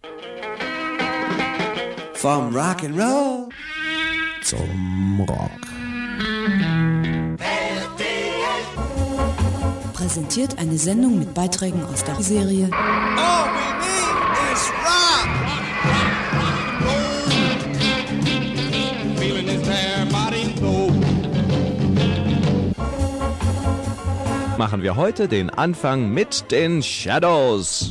Vom Rock'n'Roll zum Rock. Präsentiert eine Sendung mit Beiträgen aus der Serie All we need is rock! Feeling his bare body go. Machen wir heute den Anfang mit den Shadows.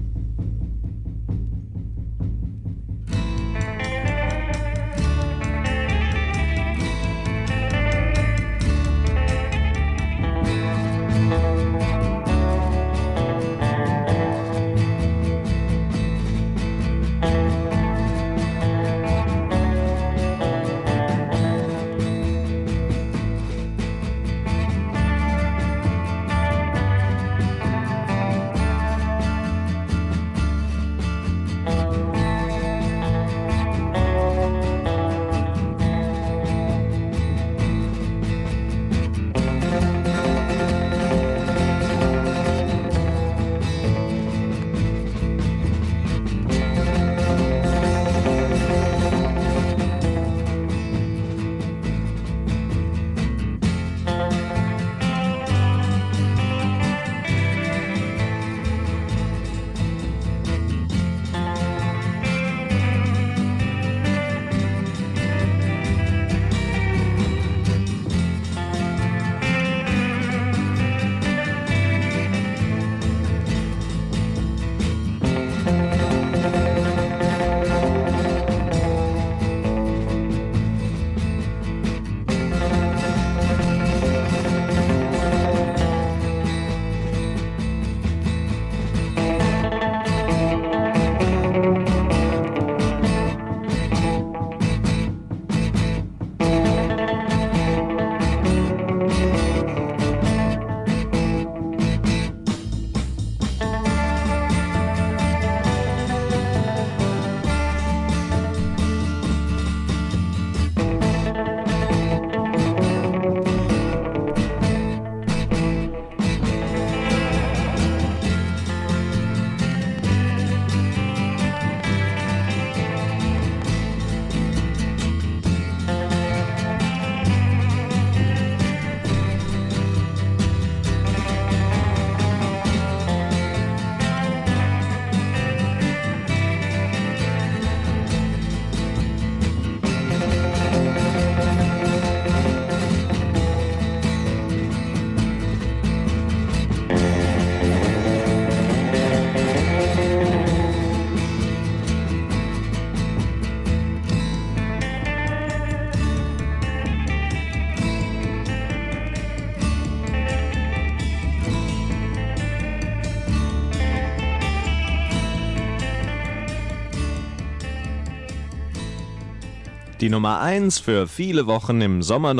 Die Nummer 1 für viele Wochen im Sommer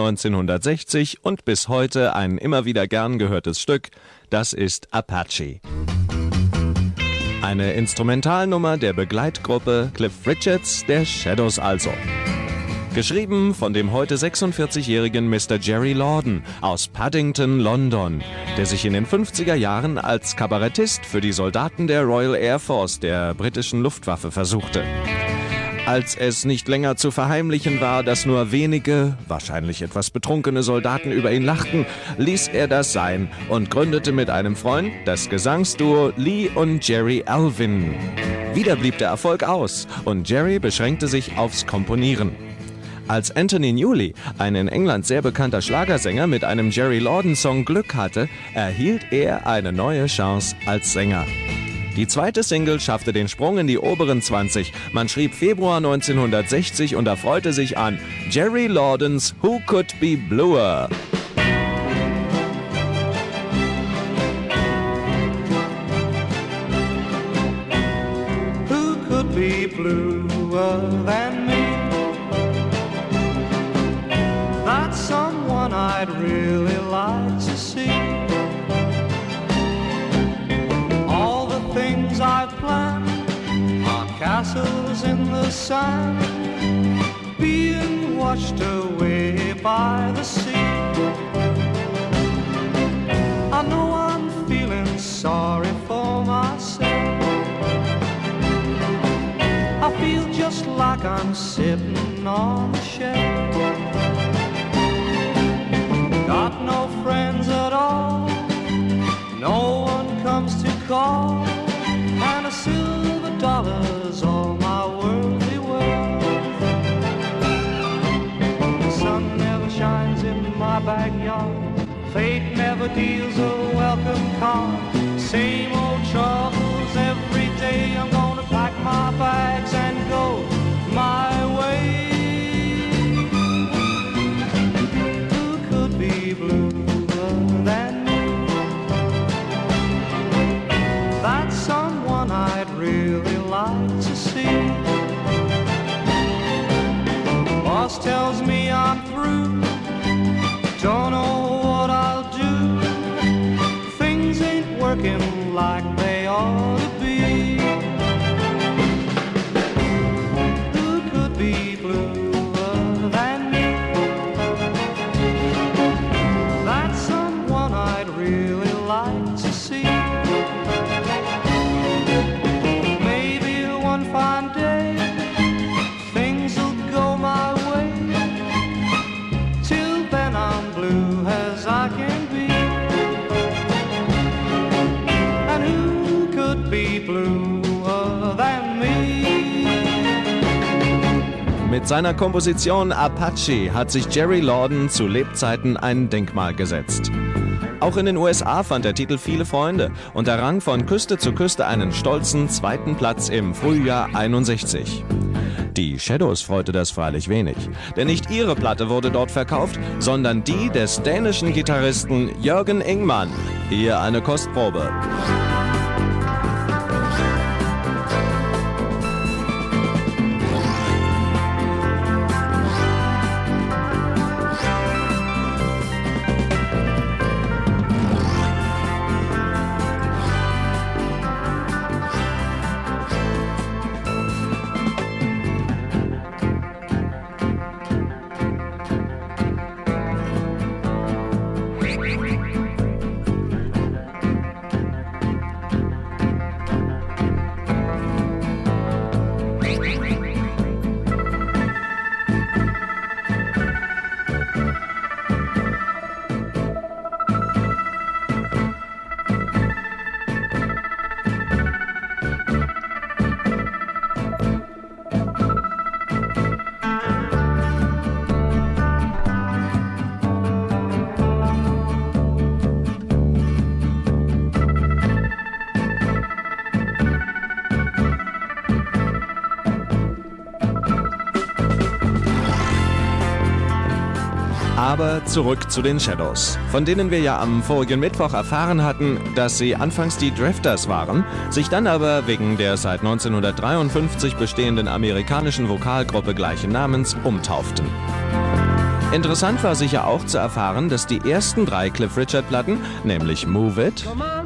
1960 und bis heute ein immer wieder gern gehörtes Stück, das ist Apache. Eine Instrumentalnummer der Begleitgruppe Cliff Richards, der Shadows also. Geschrieben von dem heute 46-jährigen Mr. Jerry Lorden aus Paddington, London, der sich in den 50er Jahren als Kabarettist für die Soldaten der Royal Air Force der britischen Luftwaffe versuchte. Als es nicht länger zu verheimlichen war, dass nur wenige, wahrscheinlich etwas betrunkene Soldaten über ihn lachten, ließ er das sein und gründete mit einem Freund das Gesangsduo Lee und Jerry Alvin. Wieder blieb der Erfolg aus und Jerry beschränkte sich aufs Komponieren. Als Anthony Newley, ein in England sehr bekannter Schlagersänger, mit einem Jerry Lorden-Song Glück hatte, erhielt er eine neue Chance als Sänger. Die zweite Single schaffte den Sprung in die oberen 20. Man schrieb Februar 1960 und erfreute sich an Jerry Lordens Who Could Be Bluer. Who could be bluer than me? That's someone I'd really like to see. All the things I've planned are castles in the sand, being washed away by the sea. I know I'm feeling sorry for myself, like I'm sitting on a shelf. Got no friends at all, no one comes to call, and a silver dollar's all my worldly wealth. The sun never shines in my backyard, fate never deals a welcome card. Same old troubles every day, I'm gonna pack my bags and go my way. Who could be bluer than me? That's someone I'd really like to see. Boss tells me I'm through, don't know what I'll do. Things ain't working like they ought to be. Who could be bluer than me? That's someone I'd really like to see. Maybe one fine day things will go my way. Till then I'm blue as I can be. And who could be bluer than me? Mit seiner Komposition Apache hat sich Jerry Lordan zu Lebzeiten ein Denkmal gesetzt. Auch in den USA fand der Titel viele Freunde und errang von Küste zu Küste einen stolzen 2. Platz im Frühjahr 61. Die Shadows freute das freilich wenig, denn nicht ihre Platte wurde dort verkauft, sondern die des dänischen Gitarristen Jørgen Ingmann. Hier eine Kostprobe. Aber zurück zu den Shadows, von denen wir ja am vorigen Mittwoch erfahren hatten, dass sie anfangs die Drifters waren, sich dann aber wegen der seit 1953 bestehenden amerikanischen Vokalgruppe gleichen Namens umtauften. Interessant war sicher auch zu erfahren, dass die ersten 3 Cliff Richard-Platten, nämlich Move It,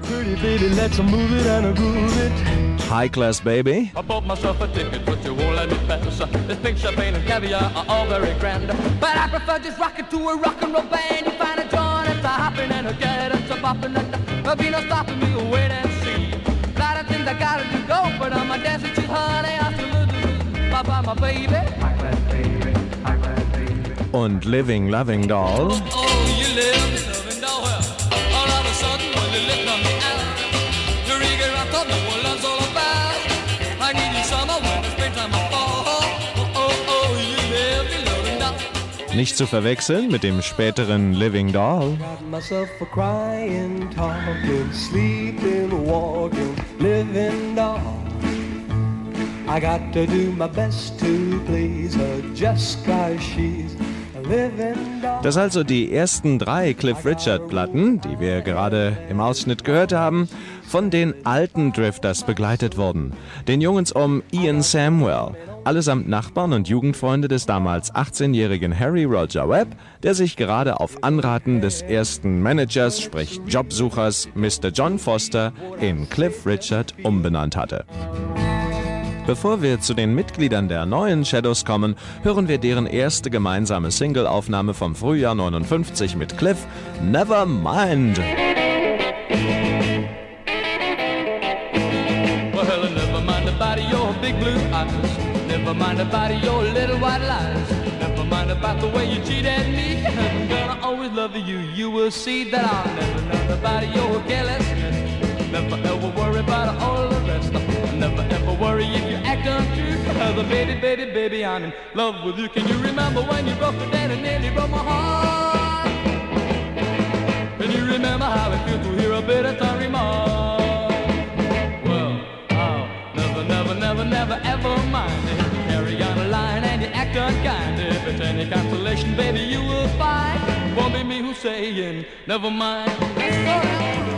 High Class Baby I bought myself a ticket, but you won't let me pass. This pink champagne and caviar are all very grand, but I prefer just rocking to a rock and roll band. You find a joint, it's a hopping and a get, it's a bopping, and there'll be no stopping me. Wait and see. A lot of things I gotta do, go, but I'm a dancing to honey. I still do, bye my baby. High class baby, high class baby. Und Living Loving Doll. Oh, you live loving doll. All of a sudden, when you lift on me out, you're eager, I thought the world love's all about. I need you summer when the springtime will fall. Oh, you live loving doll. Nicht zu verwechseln mit dem späteren Living Doll. Got myself a crying, talking, sleeping, walking, living doll. I got to do my best to please her just 'cause she's a living doll. Das also die ersten 3 Cliff Richard-Platten, die wir gerade im Ausschnitt gehört haben, von den alten Drifters begleitet wurden. Den Jungs um Ian Samwell, allesamt Nachbarn und Jugendfreunde des damals 18-jährigen Harry Roger Webb, der sich gerade auf Anraten des ersten Managers, sprich Jobsuchers, Mr. John Foster, in Cliff Richard umbenannt hatte. Bevor wir zu den Mitgliedern der neuen Shadows kommen, hören wir deren erste gemeinsame Singleaufnahme vom Frühjahr 59 mit Cliff, Never Mind. Well, never mind about your big blue eyes. Never mind about your little white lies. Never mind about the way you cheated me. I'm gonna always love you. You will see that I'll never know about your carelessness. Never ever worry about all the rest. Never ever worry if you act untrue. Cause baby, baby, baby, I'm in love with you. Can you remember when you broke the down and nearly broke my heart? Can you remember how it feels to hear a bit of time remark? Well, I'll never, never, never, never ever mind if you carry on a line and you act unkind. If it's any consolation, baby, you will find it won't be me who's saying never mind. Let's go now.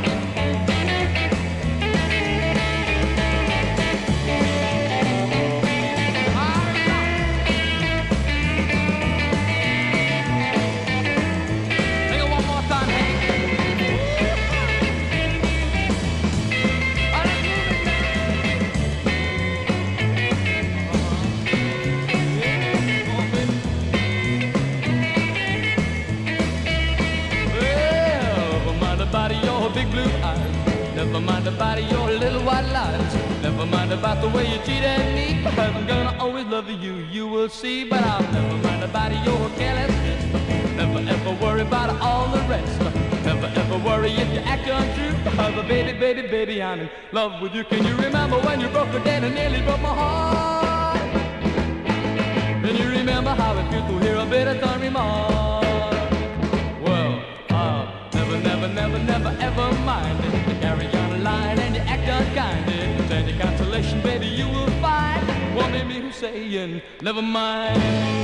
Big blue eyes. Never mind about your little white lies. Never mind about the way you cheated me. Cause I'm gonna always love you, you will see. But I'll never mind about your carelessness. Never ever worry about all the rest. Never ever worry if you act untrue. Cause baby, baby, baby, I'm in love with you. Can you remember when you broke the dead and nearly broke my heart? Can you remember how it feels to hear a bit of tongue remark? Well, never, never, never, never ever mind if you carry on a line and you act unkind. If it's any consolation, baby, you will find won't be me who's saying never mind.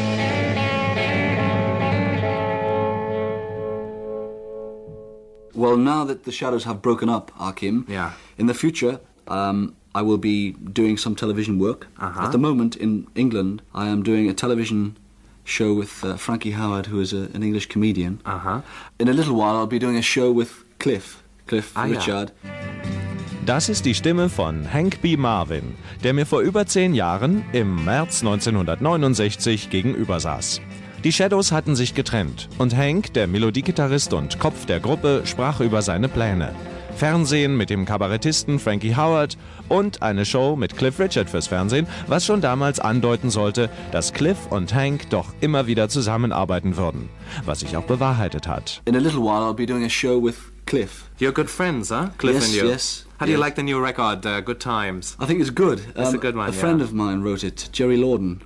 Well, now that the Shadows have broken up, Akim, in the future, I will be doing some television work. At the moment, in England, I am doing a television show with Frankie Howard, who is an English comedian. In a little while, I'll be doing a show with Cliff Richard. Das ist die Stimme von Hank B. Marvin, der mir vor über 10 Jahren im März 1969 gegenüber saß. Die Shadows hatten sich getrennt und Hank, der Melodiegitarrist und Kopf der Gruppe, sprach über seine Pläne. Fernsehen mit dem Kabarettisten Frankie Howard und eine Show mit Cliff Richard fürs Fernsehen, was schon damals andeuten sollte, dass Cliff und Hank doch immer wieder zusammenarbeiten würden, was sich auch bewahrheitet hat. In a little while I'll be doing a show with Cliff. You're good friends, huh? Cliff Yes, and you. yes. How do you like the new record, Good Times? I think it's good. It's a good one, A friend of mine wrote it, Jerry Lorden.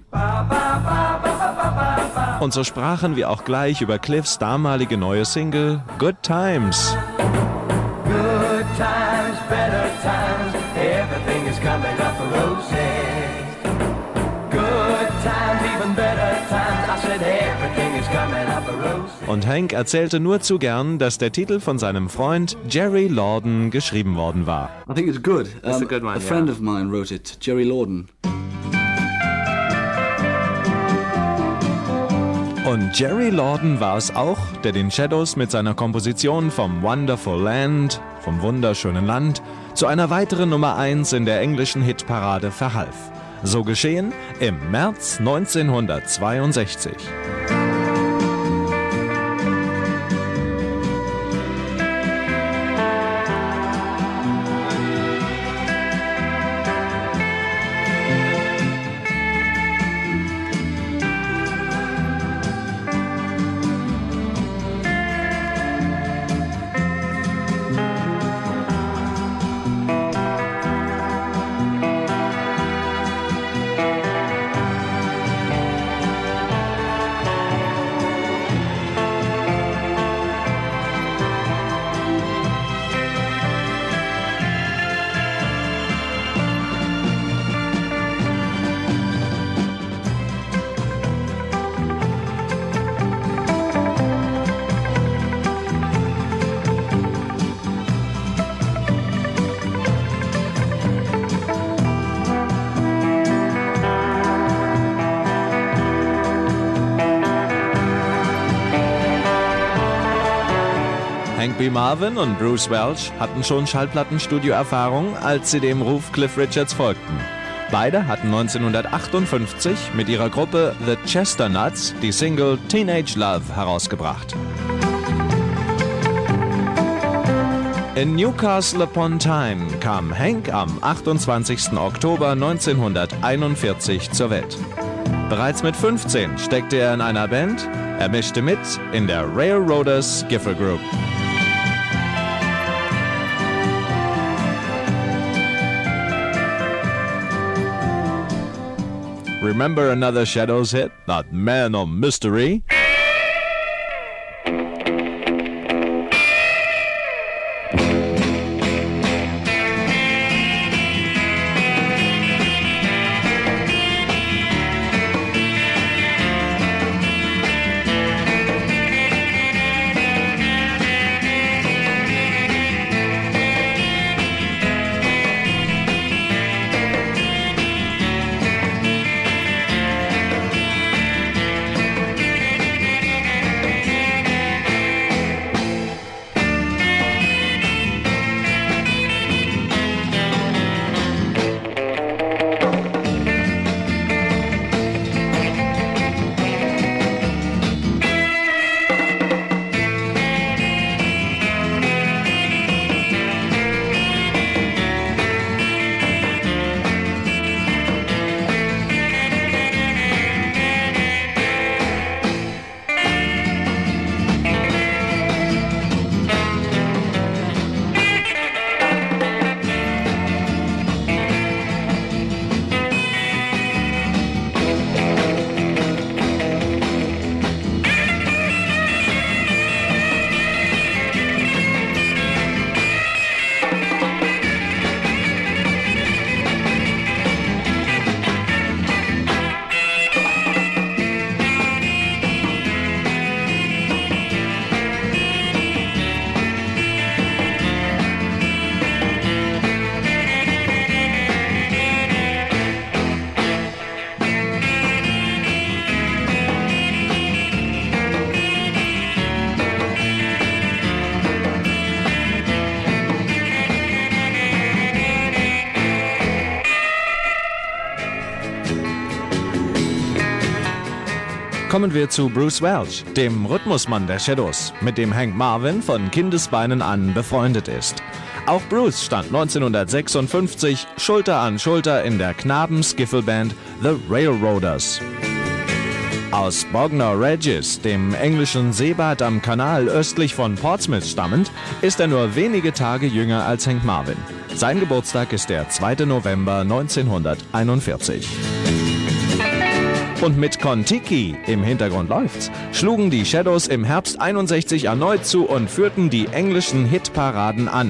Und so sprachen wir auch gleich über Cliffs damalige neue Single Good Times. Good times, better times, everything is coming up for roses. Good times, even better times, I said everything is coming up for roses. Und Hank erzählte nur zu gern, dass der Titel von seinem Freund Jerry Lorden geschrieben worden war. I think it's good. It's a good one, A friend of mine wrote it, Jerry Lorden. Und Jerry Lorden war es auch, der den Shadows mit seiner Komposition vom Wonderful Land, vom wunderschönen Land, zu einer weiteren Nummer 1 in der englischen Hitparade verhalf. So geschehen im März 1962. Hank B. Marvin und Bruce Welch hatten schon Schallplattenstudio-Erfahrung, als sie dem Ruf Cliff Richards folgten. Beide hatten 1958 mit ihrer Gruppe The Chesternuts die Single Teenage Love herausgebracht. In Newcastle upon Tyne kam Hank am 28. Oktober 1941 zur Welt. Bereits mit 15 steckte er in einer Band, er mischte mit in der Railroaders Skiffle Group. Remember another Shadows hit, that Man of Mystery? Kommen wir zu Bruce Welch, dem Rhythmusmann der Shadows, mit dem Hank Marvin von Kindesbeinen an befreundet ist. Auch Bruce stand 1956 Schulter an Schulter in der Knaben-Skiffle-Band The Railroaders. Aus Bognor Regis, dem englischen Seebad am Kanal östlich von Portsmouth stammend, ist er nur wenige Tage jünger als Hank Marvin. Sein Geburtstag ist der 2. November 1941. Und mit Kon-Tiki, im Hintergrund läuft's, schlugen die Shadows im Herbst 61 erneut zu und führten die englischen Hitparaden an.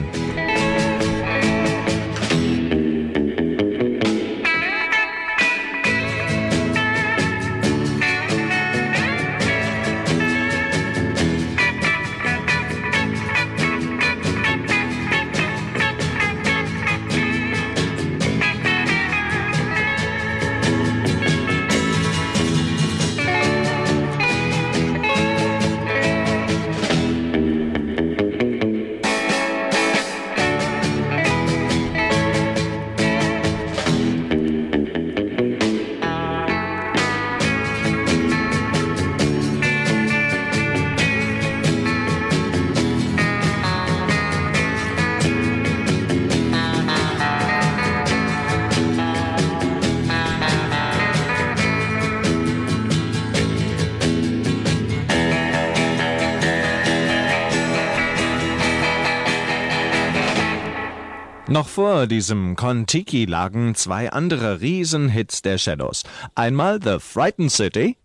Noch vor diesem Kon-Tiki lagen zwei andere Riesenhits der Shadows. Einmal The Frightened City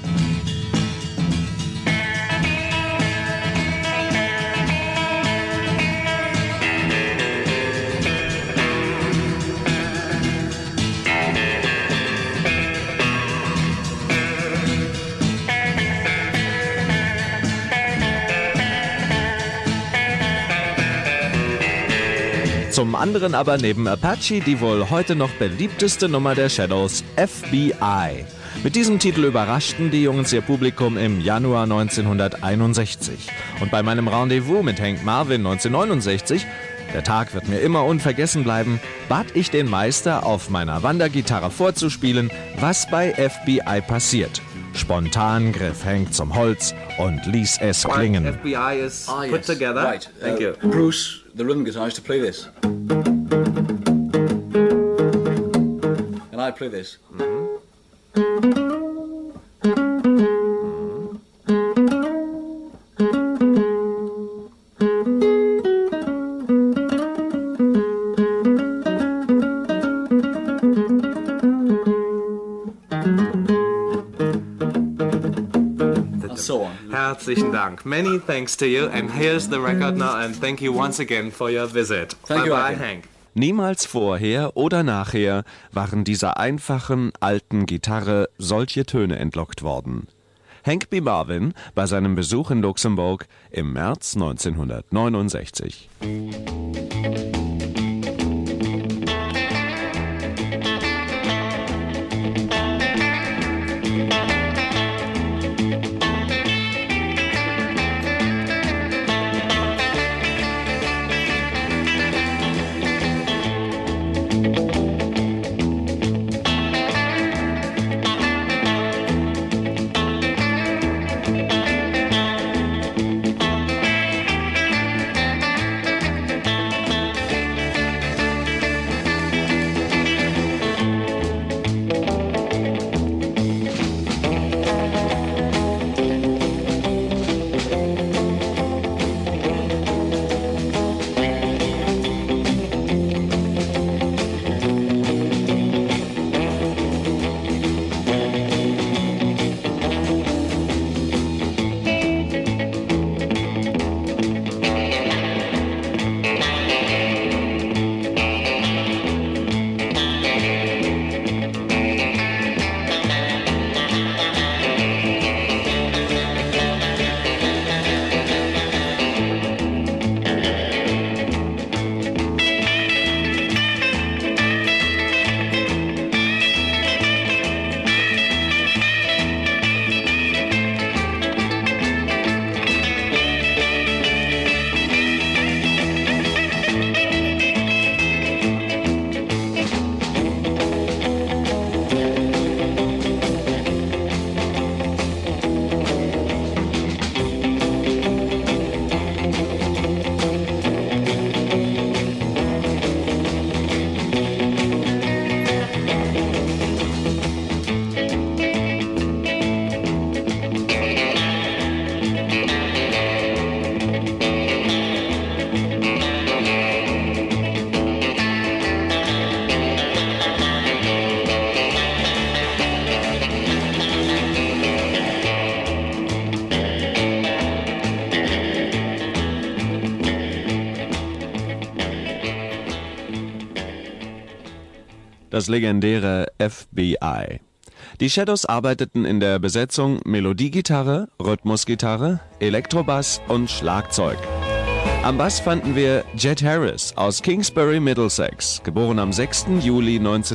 Zum anderen aber neben Apache die wohl heute noch beliebteste Nummer der Shadows, FBI. Mit diesem Titel überraschten die Jungs ihr Publikum im Januar 1961. Und bei meinem Rendezvous mit Hank Marvin 1969, der Tag wird mir immer unvergessen bleiben, bat ich den Meister, auf meiner Wandergitarre vorzuspielen, was bei FBI passiert. Spontan griff Hank zum Holz und ließ es klingen. FBI is put together. Right. Thank you. Bruce, the rhythm guitar, I used to play this. And I play this. So on. Herzlichen Dank. Many thanks to you. And here's the record now. And thank you once again for your visit. Thank you, Bye-bye, Achim. Hank. Niemals vorher oder nachher waren dieser einfachen, alten Gitarre solche Töne entlockt worden. Hank B. Marvin bei seinem Besuch in Luxemburg im März 1969. Das legendäre FBI. Die Shadows arbeiteten in der Besetzung Melodiegitarre, Rhythmusgitarre, Elektrobass und Schlagzeug. Am Bass fanden wir Jet Harris aus Kingsbury, Middlesex, geboren am 6. Juli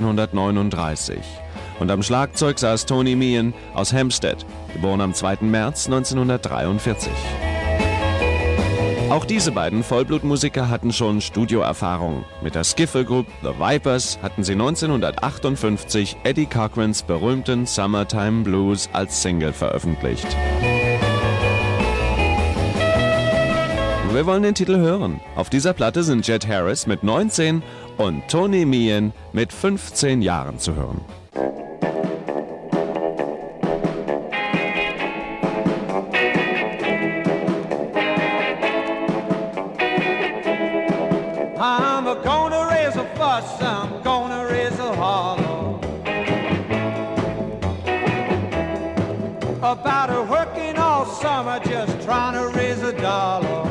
1939. Und am Schlagzeug saß Tony Meehan aus Hampstead, geboren am 2. März 1943. Auch diese beiden Vollblutmusiker hatten schon Studioerfahrung. Mit der Skiffle Group The Vipers hatten sie 1958 Eddie Cochrans berühmten Summertime Blues als Single veröffentlicht. Wir wollen den Titel hören. Auf dieser Platte sind Jet Harris mit 19 und Tony Meehan mit 15 Jahren zu hören. I'm gonna raise a fuss, I'm gonna raise a holler about her working all summer just trying to raise a dollar.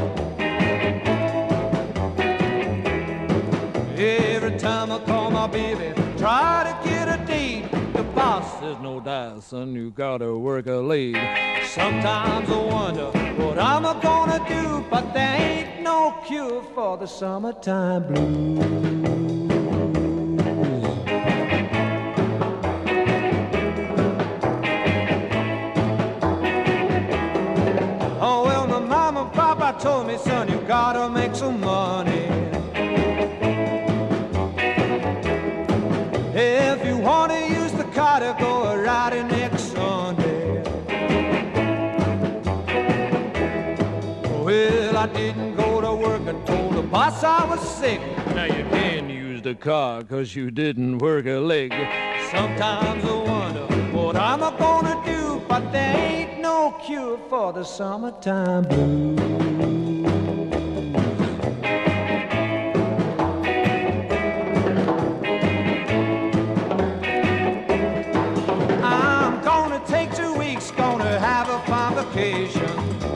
Every time I call my baby, try to get a date, the boss says no doubt, son, you gotta work a late. Sometimes I wonder what I'm gonna do, but there ain't no cure for the summertime blues. Oh, well, my mama and papa told me, son, you gotta make some money. If you wanna use the car to go riding next Sunday. Well, I didn't go to work and told the Boss, I was sick. Now you can use the car 'cause you didn't work a leg. Sometimes I wonder what I'm gonna do, but there ain't no cure for the summertime blues. I'm gonna take 2 weeks, gonna have a fine vacation.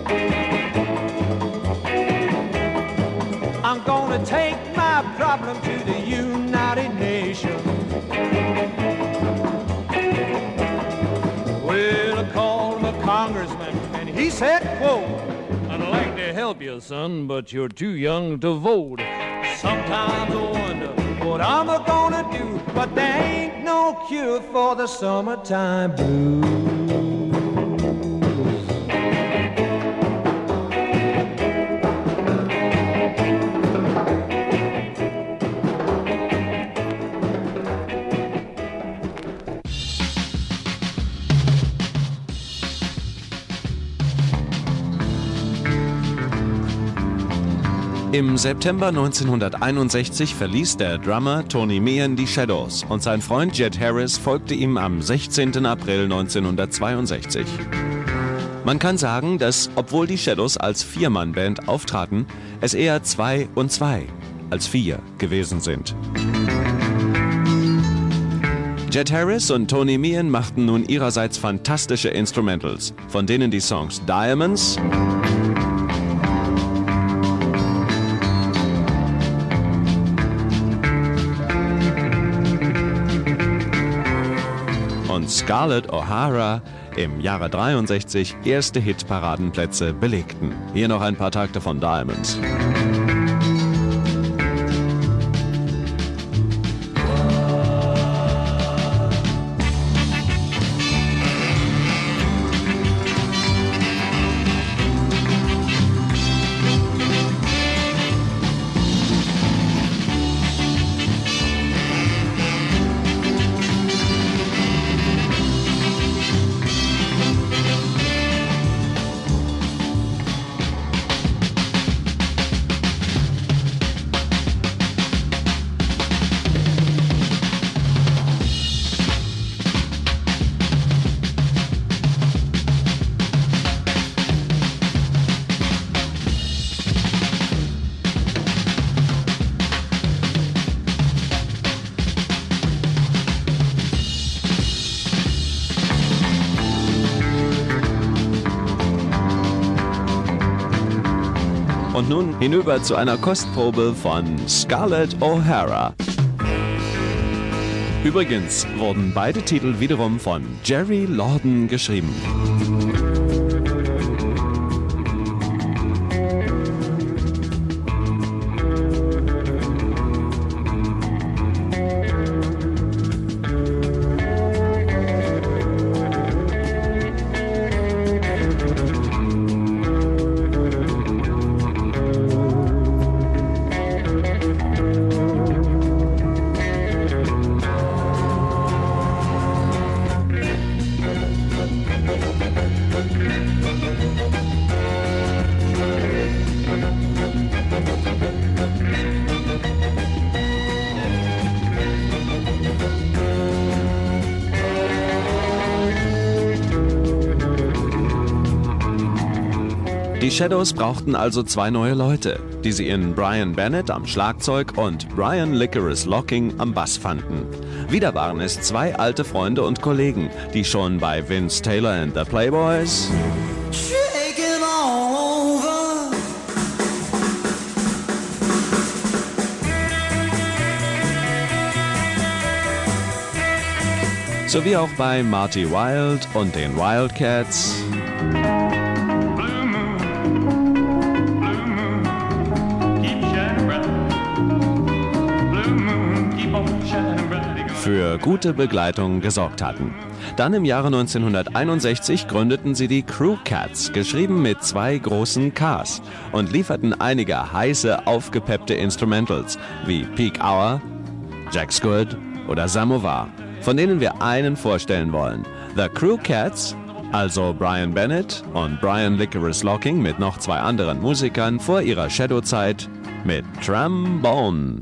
I'm gonna take my problem to the United Nations. Well, I called my congressman and he said, quote, I'd like to help you, son, but you're too young to vote. Sometimes I wonder what I'm gonna do, but there ain't no cure for the summertime blues. Im September 1961 verließ der Drummer Tony Meehan die Shadows und sein Freund Jet Harris folgte ihm am 16. April 1962. Man kann sagen, dass, obwohl die Shadows als Viermann-Band auftraten, es eher 2 und 2 als 4 gewesen sind. Jet Harris und Tony Meehan machten nun ihrerseits fantastische Instrumentals, von denen die Songs Diamonds und Scarlett O'Hara im Jahre 63 erste Hitparadenplätze belegten. Hier noch ein paar Takte von Diamonds. Und nun hinüber zu einer Kostprobe von Scarlett O'Hara. Übrigens wurden beide Titel wiederum von Jerry Lorden geschrieben. Die Shadows brauchten also 2 neue Leute, die sie in Brian Bennett am Schlagzeug und Brian Licorice Locking am Bass fanden. Wieder waren es 2 alte Freunde und Kollegen, die schon bei Vince Taylor and the Playboys sowie auch bei Marty Wilde und den Wildcats für gute Begleitung gesorgt hatten. Dann im Jahre 1961 gründeten sie die Crew Cats, geschrieben mit 2 großen Ks, und lieferten einige heiße, aufgepeppte Instrumentals wie Peak Hour, Jack's Good oder Samovar, von denen wir einen vorstellen wollen. The Crew Cats, also Brian Bennett und Brian Licorice Locking mit noch 2 anderen Musikern vor ihrer Shadow-Zeit, mit Trombone.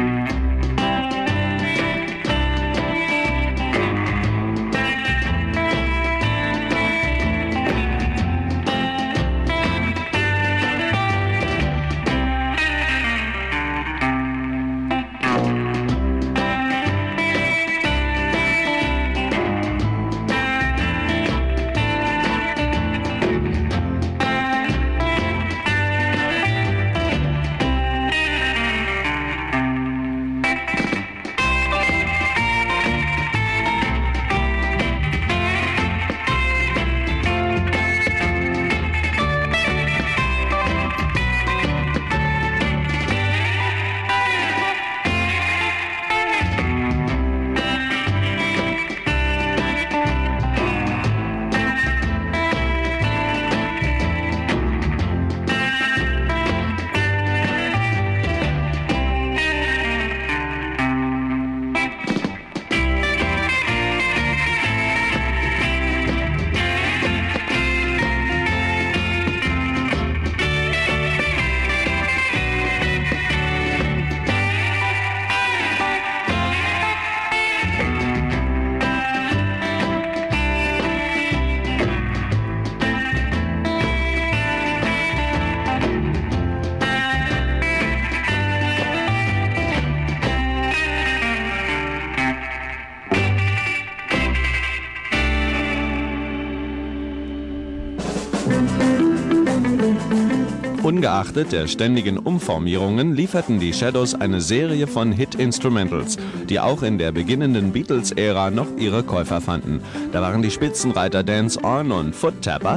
Ungeachtet der ständigen Umformierungen lieferten die Shadows eine Serie von Hit-Instrumentals, die auch in der beginnenden Beatles-Ära noch ihre Käufer fanden. Da waren die Spitzenreiter Dance On und Foot Tapper,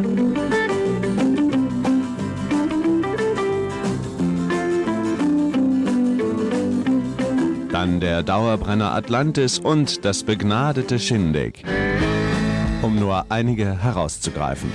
dann der Dauerbrenner Atlantis und das begnadete Shindig, um nur einige herauszugreifen.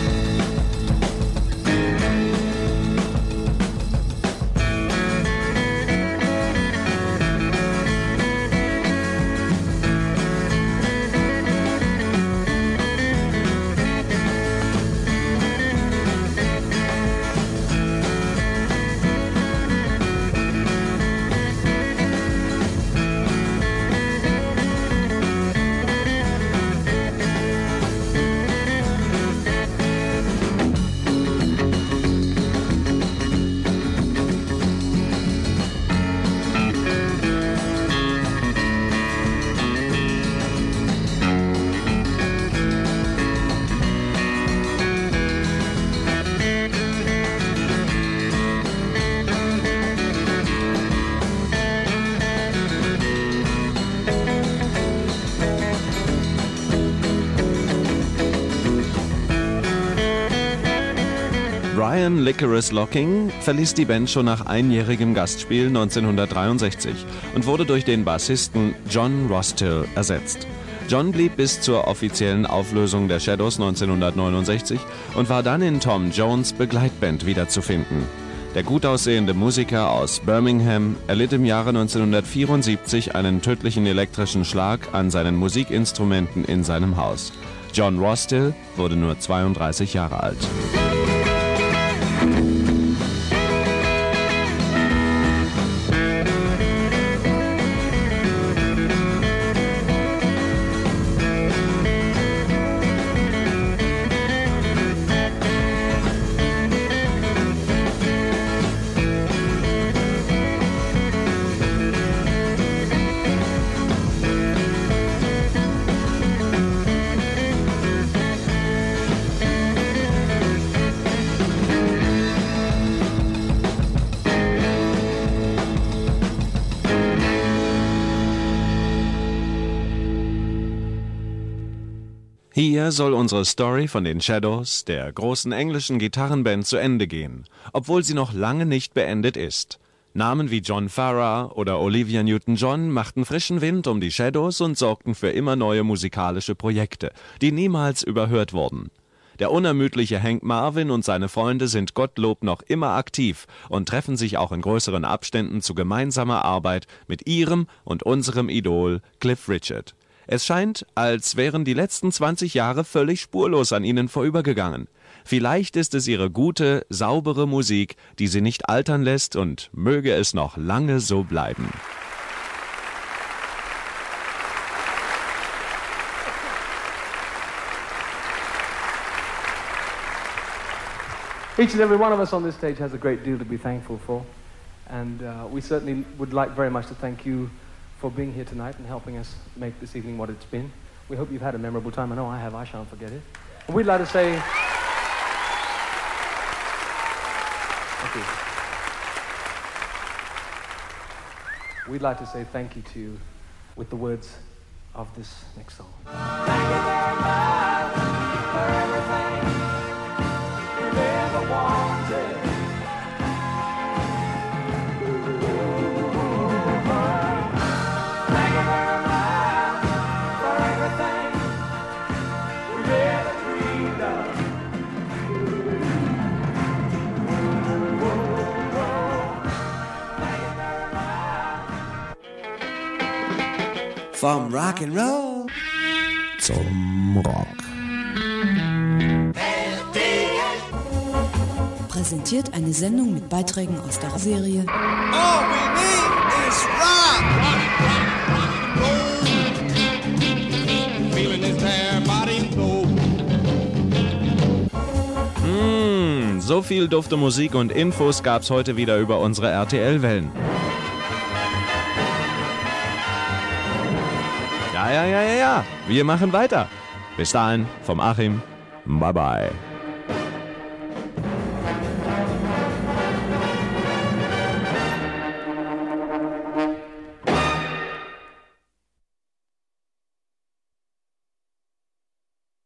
Brian Licorice Locking verließ die Band schon nach einjährigem Gastspiel 1963 und wurde durch den Bassisten John Rostill ersetzt. John blieb bis zur offiziellen Auflösung der Shadows 1969 und war dann in Tom Jones' Begleitband wiederzufinden. Der gut aussehende Musiker aus Birmingham erlitt im Jahre 1974 einen tödlichen elektrischen Schlag an seinen Musikinstrumenten in seinem Haus. John Rostill wurde nur 32 Jahre alt. Hier soll unsere Story von den Shadows, der großen englischen Gitarrenband, zu Ende gehen, obwohl sie noch lange nicht beendet ist. Namen wie John Farrar oder Olivia Newton-John machten frischen Wind um die Shadows und sorgten für immer neue musikalische Projekte, die niemals überhört wurden. Der unermüdliche Hank Marvin und seine Freunde sind Gottlob noch immer aktiv und treffen sich auch in größeren Abständen zu gemeinsamer Arbeit mit ihrem und unserem Idol Cliff Richard. Es scheint, als wären die letzten 20 Jahre völlig spurlos an ihnen vorübergegangen. Vielleicht ist es ihre gute, saubere Musik, die sie nicht altern lässt, und möge es noch lange so bleiben. Each and every one of us on this stage has a great deal to be thankful for, and we certainly would like very much to thank you for being here tonight and helping us make this evening what it's been. We hope you've had a memorable time. I know I have. I shan't forget it. And we'd like to say thank you. We'd like to say thank you to you with the words of this next song. Thank you very much for everything we've ever wanted. Thank you very much for everything we've ever dreamed of. Vom Rock and Roll Zum Rock. Präsentiert eine Sendung mit Beiträgen aus der Serie All we need is rock. Feeling is there, body flow. So viel dufte Musik und Infos gab's heute wieder über unsere RTL-Wellen. Ja, wir machen weiter. Bis dahin, vom Achim, bye bye.